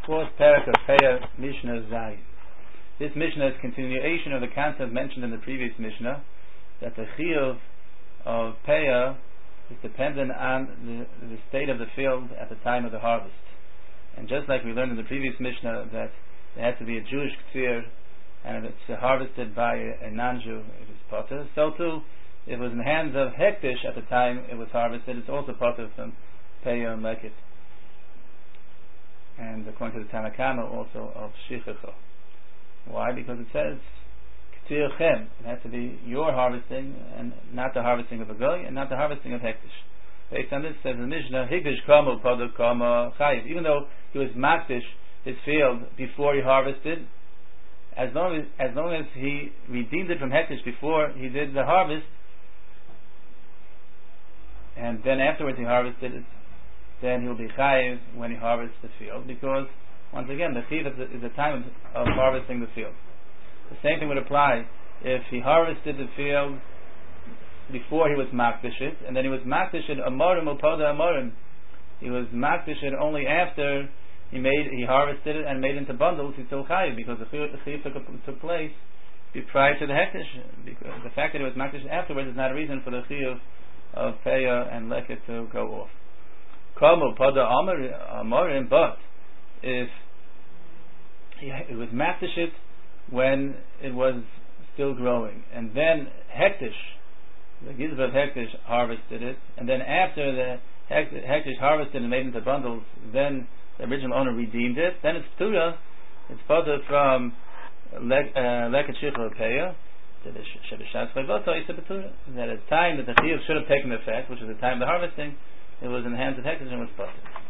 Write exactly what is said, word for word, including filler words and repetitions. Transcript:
Fourth parak of Peah Mishnah Zayin. This Mishnah is continuation of the concept mentioned in the previous Mishnah, that the chiyuv of Peah is dependent on the, the state of the field at the time of the harvest. And just like we learned in the previous Mishnah that there has to be a Jewish ktsir, and if it's harvested by a, a non-Jew, it is potter. So too, if it was in the hands of Hektish at the time it was harvested, it's also potter from Peah and Leket. And according to the Tanna Kama, also of Shichecha. Why? Because it says K'tir Chem. It has to be your harvesting and not the harvesting of a goy and not the harvesting of Hektish. Based on this, says the Mishnah, Hikdish Kama Pada Kama Chayiv. Even though he was Makdish his field before he harvested, as long as as long as he redeemed it from Hektish before he did the harvest, and then afterwards he harvested it, then he will be chayiv when he harvests the field, because once again the chiv is, is the time of, of harvesting the field. The same thing would apply if he harvested the field before he was makdish it, and then he was makdish it amorim upoda amorim. He was makdish it only after he made he harvested it and made it into bundles. He's still chayiv because the chiv took, took place prior to the hektish. Because the fact that he was makdish afterwards is not a reason for the chiv of Peah and Leket to go off. Kamu pada amorim, but if he, it was maktishit when it was still growing, and then hektish, the gizba of hektish harvested it, and then after the hektish harvested and made into bundles, then the original owner redeemed it, then it's ptura, it's pada from leket shichel Peah to the shebishas chayvoto is a ptura. That at the time that the chiyuv should have taken effect, which was the time of the harvesting, it was in the hands of Hektish and was potter.